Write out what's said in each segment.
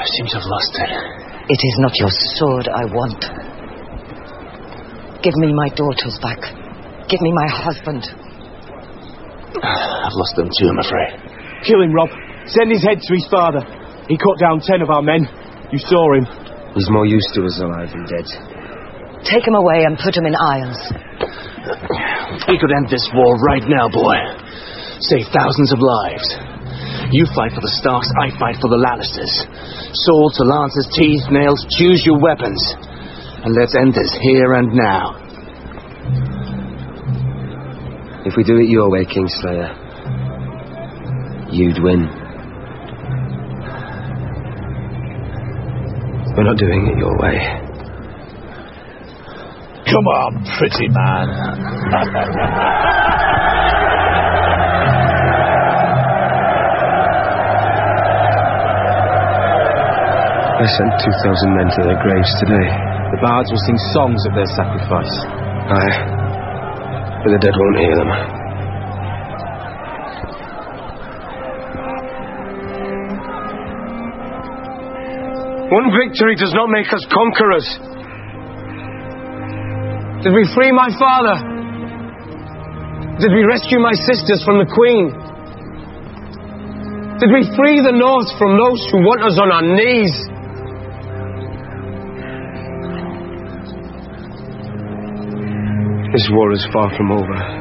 seem to have lost it. It is not your sword I want. Give me my daughters back. Give me my husband. I've lost them too, I'm afraid. Kill him, Rob. Send his head to his father. He cut down 10 of our men. You saw him. He's more used to us alive than dead. Take him away and put him in irons. We could end this war right now, boy. Save thousands of lives. You fight for the Starks, I fight for the Lannisters. Swords, lances, teeth, nails, choose your weapons. And let's end this here and now. If we do it your way, Kingslayer, you'd win. We're not doing it your way. Come on, pretty man. I sent 2,000 men to their graves today. The bards will sing songs at their sacrifice. Aye. But the dead won't hear them. One victory does not make us conquerors. Did we free my father? Did we rescue my sisters from the Queen? Did we free the North from those who want us on our knees? This war is far from over.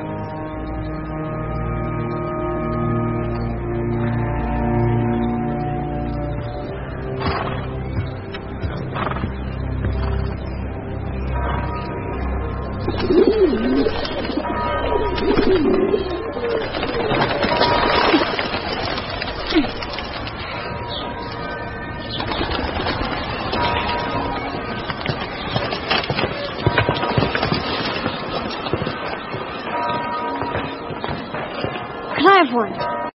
Can I have one?